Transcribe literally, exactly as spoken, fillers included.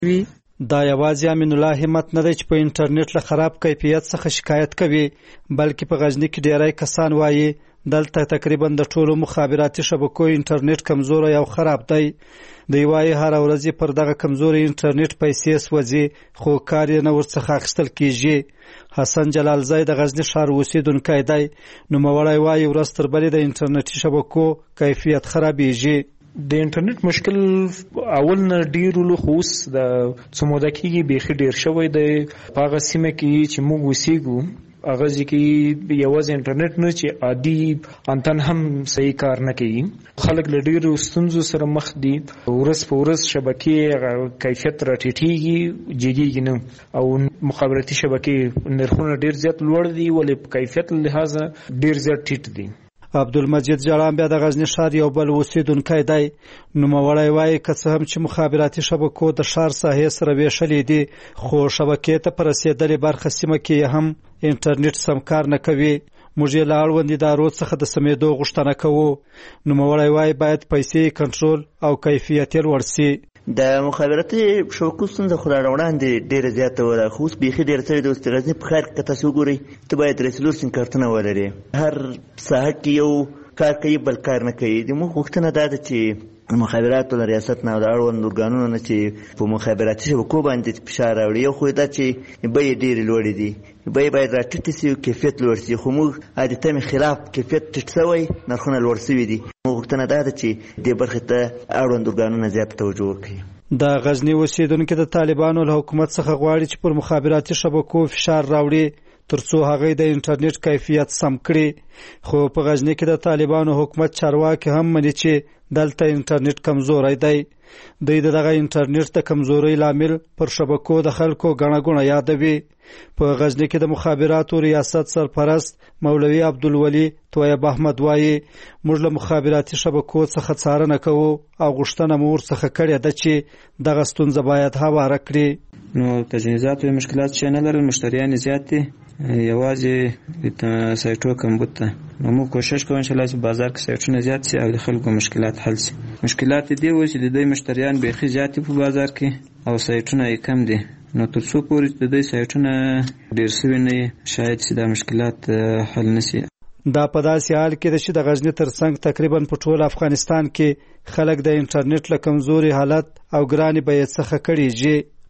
وي. دا یوازې امین الله همت نه دی چې په انټرنیټ له خراب کیفیت څخه شکایت کوي، بلکې په غزنی کې ډیری کسان وایي دلته تقریبا د ټولو مخابراتي شبکو انټرنیټ کمزوری او خراب دی. دوی وایي هر ورځ پر دغه کمزوري انټرنیټ پیسې سوځي خو کار یې نه ورڅخه اخیستل کیږي. حسن جلال زای د غزنی ښار اوسیدونکی دی. نوموړی وایي ورځ تر بلې د انټرنیټي شبکو کیفیت خرابېږي. د انټرنیټ مشکل اول نه ډیر لو خوس د څومره کېږي بیخي ډیر شوی دی. په هغه سیمه کې چې موږ اوسېږو هغه ځکه یوازې انټرنیټ نه چې عادي انتن هم صحیح کار نه کوي. خلک له ډیرو ستونزو سره مخ دي. ورځ په ورځ شبکې کیفیت راټیټېږي جګېږي نه، او مخابراتي شبکې نرخونه ډیر زیات لوړ دي ولې په کیفیت لحاظ ډیر زیات ټیټ دي. عبدالمجید جړان بیا د غزنی ښار یو بل اوسیدونکی دی. نوموړی وایي که څه هم چې مخابراتي شبکو د ښار ساحې سره ویشلې دي خو شبکې ته په رسېدلې برخه سیمه کې هم انټرنیټ سم کار نه کوي. موږ یې له اړوند ادارو څخه د سمېدو غوښتنه کوو. نوموړی وایي باید پیسې کنټرول او کیفیت یې لوړ سي. د مخابراتي شبکو ستونزه خو را وړاندې ډېره زیاته وه، خو اوس بیخي ډېره سړې ده. اوس د غزني په ښار کې که تاسو وګورئ ته باید درې څلور سیم کارتونه ولرې. هر ساحه کې یو کار کوي بل کار نه کوي. زموږ غوښتنه دا ده چې مخابراتو له ریاست نه او د اړوند ارګانونو نه چې په مخابراتي شبکو باندې فشار راوړي. یو خو دا چې بیې ډېرې لوړې دي، بیې باید راټیټې سي او کیفیت لوړ سي. خو موږ عادتاً خلاف کیفیت ټیټ سوی، نرخونه لوړ سوي دي. موږ غوښتنه دا ده چې دې برخې ته اړوند ارګانونه زیاته توجه وکړي. د غزنی اوسیدونکي د طالبانو له حکومت څخه غواړي چې پر مخابراتي شبکو فشار راوړي ترڅو هغه د انټرنیټ کیفیت سم کړي. خو په غزنی کې د طالبانو حکومت چارواکي هم مني چې دلته انټرنیټ کمزوری دی. دوی دغه انټرنیټ د کمزورۍ لامل پر شبکو د خلکو ګڼه ګوڼه یادوي. په غزنی کې د مخابراتو ریاست سرپرست مولوي عبدالولي طیب احمد وایي موږ له مخابراتي شبکو څخه څارنه کوو او غوښتنه مو ورڅخه کړې ده چې دغه ستونزه باید هواره کړي. نو تجهیزات او مشکلات چې نه لرل، مشتریان زیات دي، یوازې د سایټو کمبود ده. نو موږ کوشش کوو انشاءالله چې بازار کې سایټونه زیات سي او د خلکو مشکلات حل سي. مشکلات دي و چې د دوی مشتریان بیخي زیات په بازار کې او سایټونه یې کم دي. نو تر څو پورې د دوی سایټونه ډېر سوي نه شاید چې دا مشکلات حل نه سي. دا په داسې حال کې ده چې د غزني ترڅنګ تقریبا په ټول افغانستان کې خلک د انټرنیټ له کمزوري حالت او ګرانې بیې څخه کړېږي.